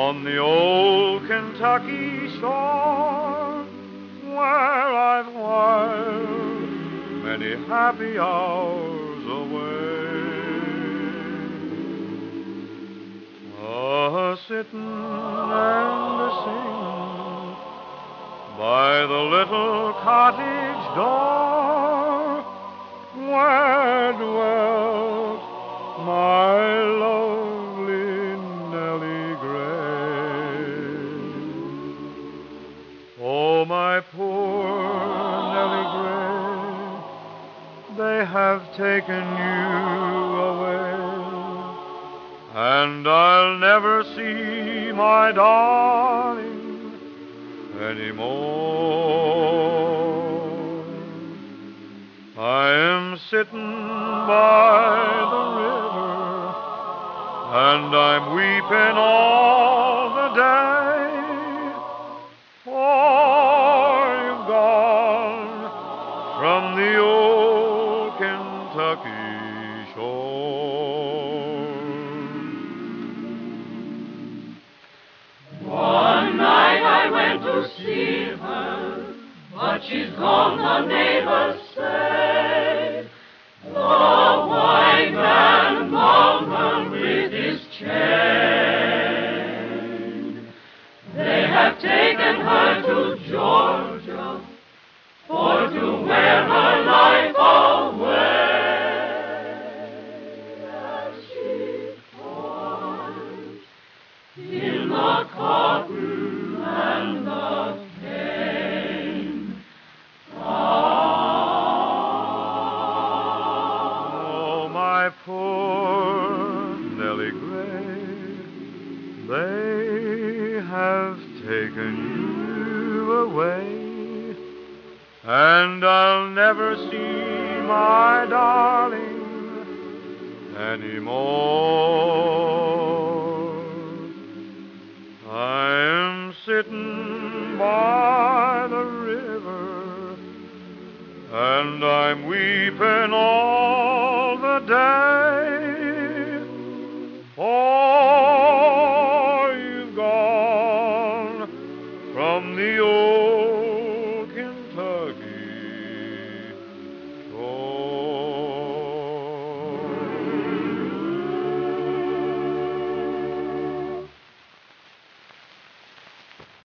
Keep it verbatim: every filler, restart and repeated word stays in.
on the old Kentucky shore, where I've whiled many happy hours away. A-sittin' and a-singin' by the little cottage door, where dwelt my lovely Nellie Gray. Oh, my poor Nellie Gray, they have taken you away, and I'll never see my darling anymore. I am sitting by the river, and I'm weeping all the day, for you've gone from the old Kentucky shore. One night I went to see her, but she's gone, the neighbors say. The white man bound her with his chain. They have taken her to Georgia for to wear her life away. As she falls in the cotton and the cane. Oh, my poor Nellie Gray, they have taken you away, and I'll never see my darling anymore. I am sitting by the river, and I'm weeping all the day. Oh,